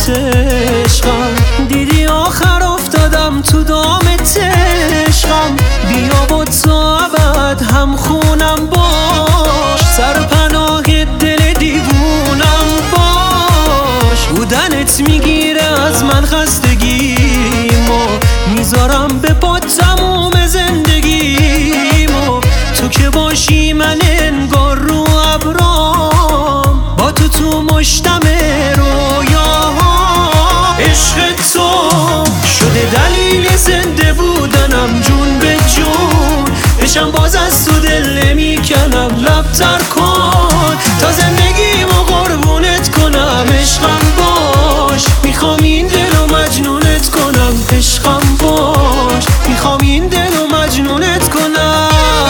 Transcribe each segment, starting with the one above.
دامت عشقم، دیدی آخر افتادم تو دامت عشقم. بیا با تو ابد هم خونم باش، سرپناه دل دیوونم باش. بودنت میگیره از من خستگیمو، میذارم به پات تموم زندگیمو. تو که باشی من انگار رو ابرام، با تو مشتم رویاها. عشق تو شده دلیل زنده بودنم، جون به جون بشم باز از تو دل نمیکنم. لب تر کن تا زندگیمو قربونت کنم. عشقم باش، میخوام این دلو مجنونت کنم. عشقم باش، میخوام این دلو مجنونت کنم.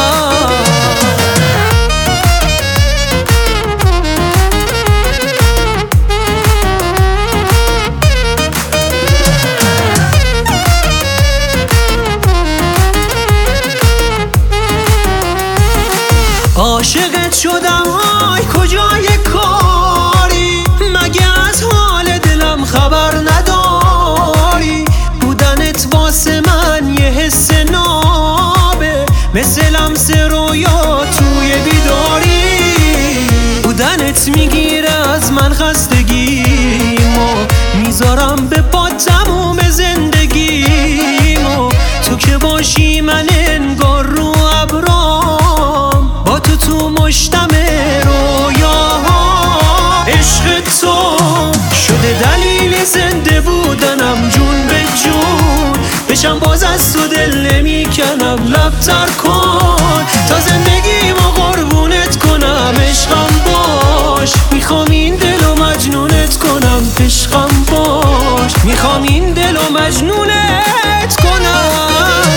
عاشقت شدم آی کجای کاری، مگه از حال دلم خبر نداری؟ بودنت واسه من یه حس نابه، مثل لمس رویا توی بیداری. بودنت میگیره از من خستگیمو، میذارم به پات تموم زندگیمو. تو که باشی من انگار رو ابرام، با تو مشتم رویاها. عشق تو شده دلیل زنده بودنم، جون به جون بشم باز از تو دل نمیکنم. لب تر کن تا زندگیمو قربونت کنم. عشقم باش، میخوام این دلو مجنونت کنم. عشقم باش، میخوام این دلو مجنونت کنم.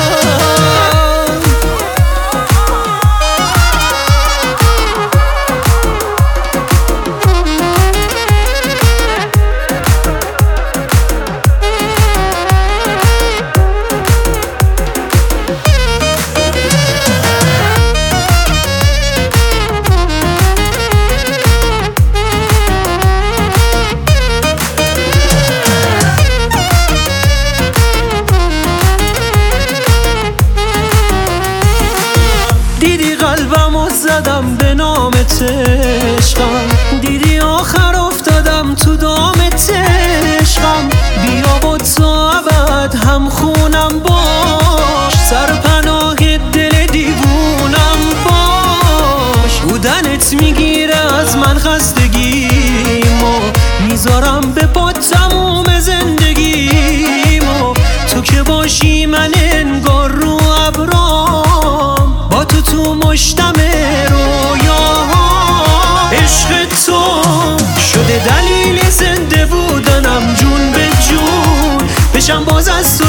دیدی قلبمو زدم به نامت عشقم، دیدی آخر افتادم تو دامت عشقم. بیا با تو ابد هم خونم باش، سرپناه دل دیوونم باش. بودنت میگیره از من خستگیمو، میذارم به پات تموم زندگیمو. تو که باشی من انگار رو ابرام، با تو مشتم رویاها. عشق تو شده دلیل زنده بودنم، جون به جون بشم باز از تو